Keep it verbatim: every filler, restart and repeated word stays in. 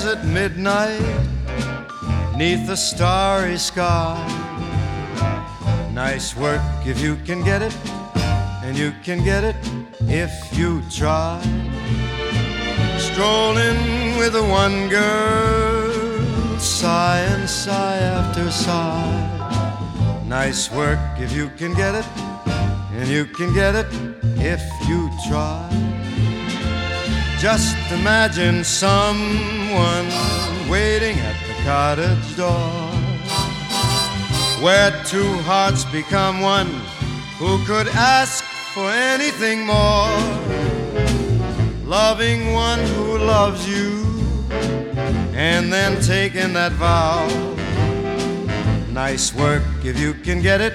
at midnight, 'neath the starry sky. Nice work if you can get it, and you can get it if you try. Strolling with the one girl, sigh and sigh after sigh. Nice work if you can get it, and you can get it if you try. Just imagine someone waiting at the cottage door, where two hearts become one. Who could ask for anything more? Loving one who loves you, and then taking that vow. Nice work if you can get it,